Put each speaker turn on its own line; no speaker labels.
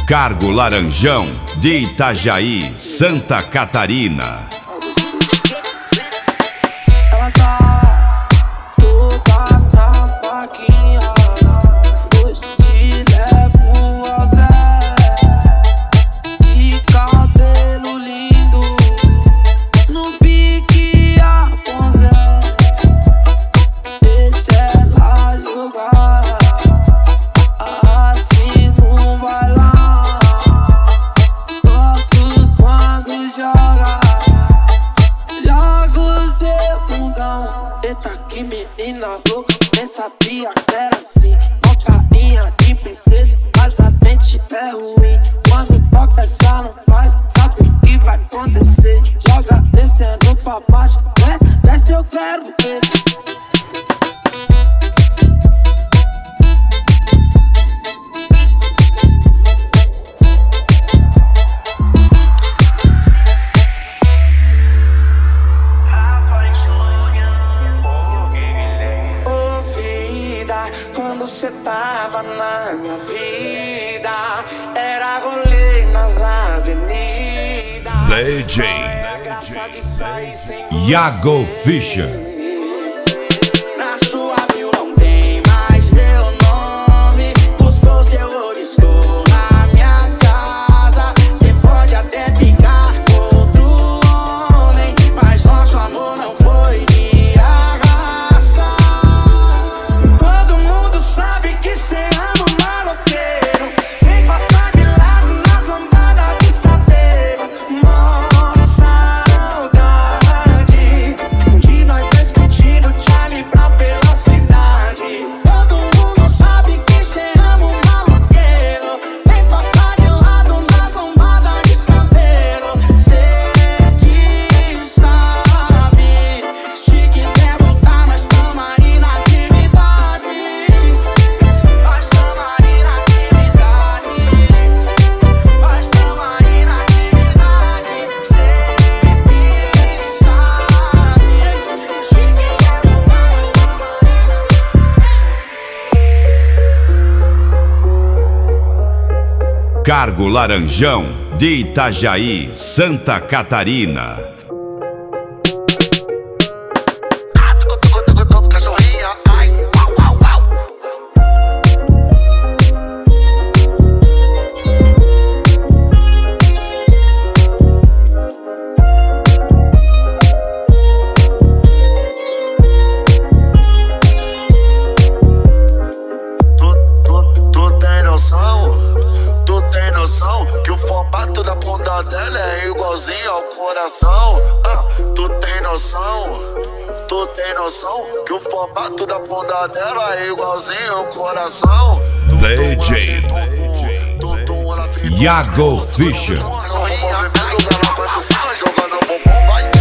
Cargo Laranjão, de Itajaí, Santa Catarina.
Ela tá toda na maquinha, hoje te levo ao Zé. E cabelo lindo, no pique a Ponzé. Deixa ela jogar, assim não vai lá. Gosto quando joga, joga o seu bundão. Eita que menina louca, nem sabia que era assim. Mocadinha de princesa, mas a mente é ruim. Quando toca essa não vale, sabe o que vai acontecer. Joga descendo pra baixo, desce, desce eu quero ver.
Quando cê tava na minha vida, era rolê nas avenidas.
DJ Iago Fischer.
Na sua bio não tem mais meu nome. Buscou seu oriscou na minha casa. Cê pode até ficar com outro homem, mas nosso amor não foi de arrasta. Todo mundo sabe que cê ama o maloqueiro. Vem passar de lado nas lambadas de saveiro. Mó saudade de nós dois curtindo Charlie Brown pela cidade. Todo mundo sabe que cê ama o maloqueiro. Vem passar de lado nas lambadas de saveiro. Cê que sabe, se quiser voltar nós tamo aí na atividade. Nós tamo aí na atividade. Nós tamo aí na atividade. Cê que sabe, se quiser voltar nós tamo aí.
Cargo Laranjão, de Itajaí, Santa Catarina.
Cachorrinha, ai, uau, uau, uau. Tu tem noção que o formato da bunda dela é igualzinho ao coração? Tu tem noção que o formato da bunda dela é igualzinho ao coração?
DJ Iago Fischer.
Jogando bumbum, vai.